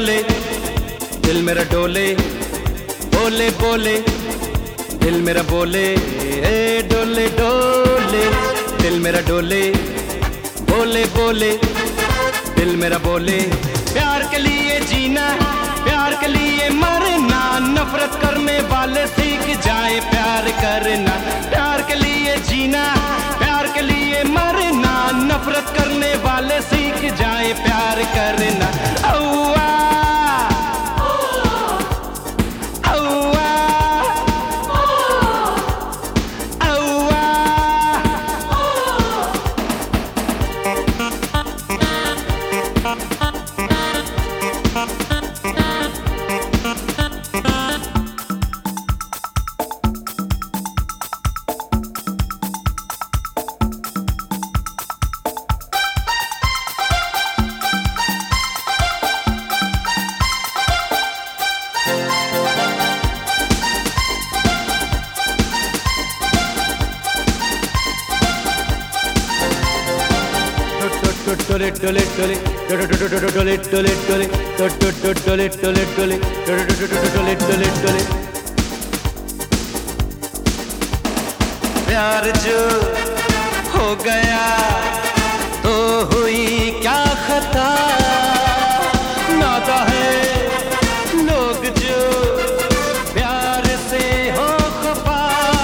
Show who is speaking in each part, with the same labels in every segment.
Speaker 1: डोले दिल मेरा डोले, बोले बोले दिल मेरा बोले, डोले डोले दिल मेरा डोले, बोले बोले दिल मेरा बोले। प्यार के लिए जीना, प्यार के लिए मरना, नफरत करने वाले सीख जाए प्यार करना। प्यार के लिए जीना, प्यार के लिए मरना, नफरत करने वाले सीख जाए प्यार करना। औआ टोले टोले टोले टोले टोले टोले टोले टोले टोले टोले टोले टोले टोले। प्यार जो हो गया तो हुई क्या खता, नाता है लोग जो प्यार से हो खफा।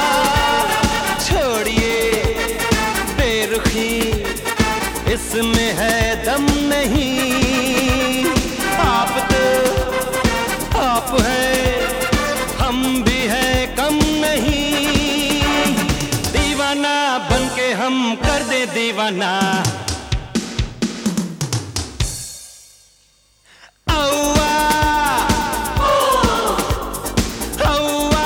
Speaker 1: छोड़िए बेरुखी, इसमें है दम नहीं। आप तो आप है, हम भी है कम नहीं। दीवाना बन के हम कर दे दीवाना। औआ औआ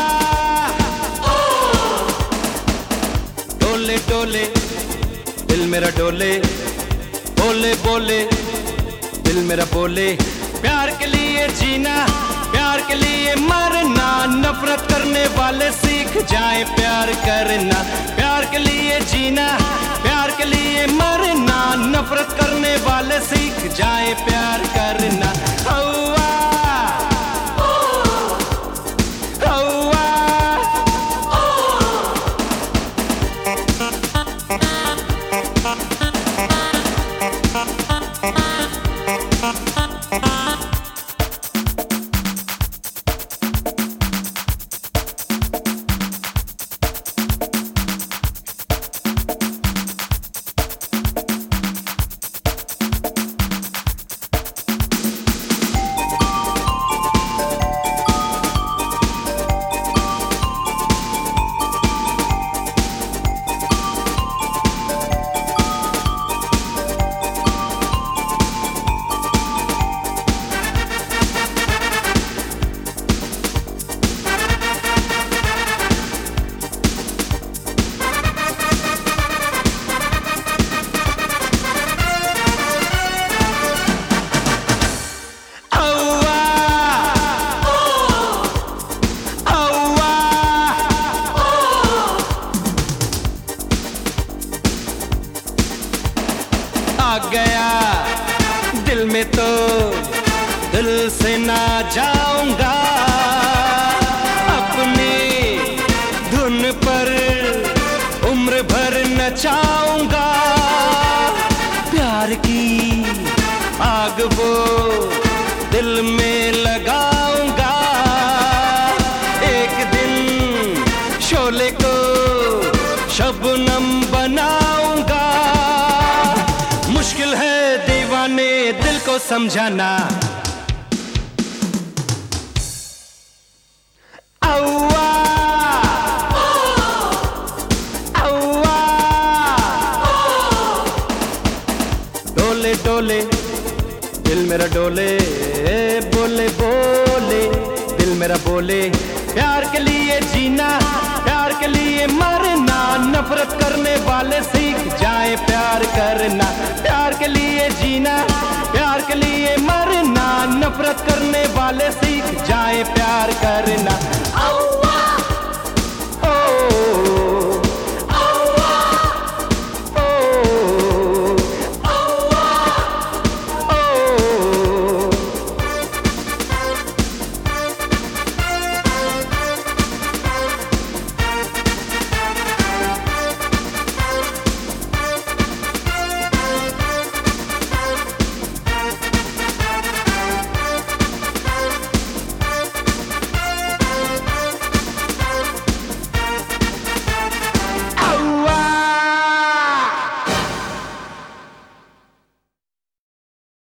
Speaker 1: डोले डोले दिल मेरा डोले, बोले बोले दिल मेरा बोले। प्यार के लिए जीना, प्यार के लिए मरना, नफरत करने वाले सीख जाए प्यार करना। प्यार के लिए जीना, प्यार के लिए मरना, नफरत करने वाले सीख जाए प्यार करना। औआ औआ आ गया दिल में तो दिल से ना जाऊंगा। अपनी धुन पर उम्र भर नचाऊंगा। प्यार की आग वो दिल में लगाऊंगा। एक दिन शोले को शबनम बनाऊंगा। मुश्किल है दीवाने दिल को समझाना। औआ औआ डोले डोले दिल मेरा डोले, बोले बोले दिल मेरा बोले। प्यार के लिए जीना, प्यार के लिए मरना, नफरत करने वाले सीख जाए प्यार करना। प्यार के लिए जीना, प्यार के लिए मरना, नफरत करने वाले सीख जाए प्यार करना।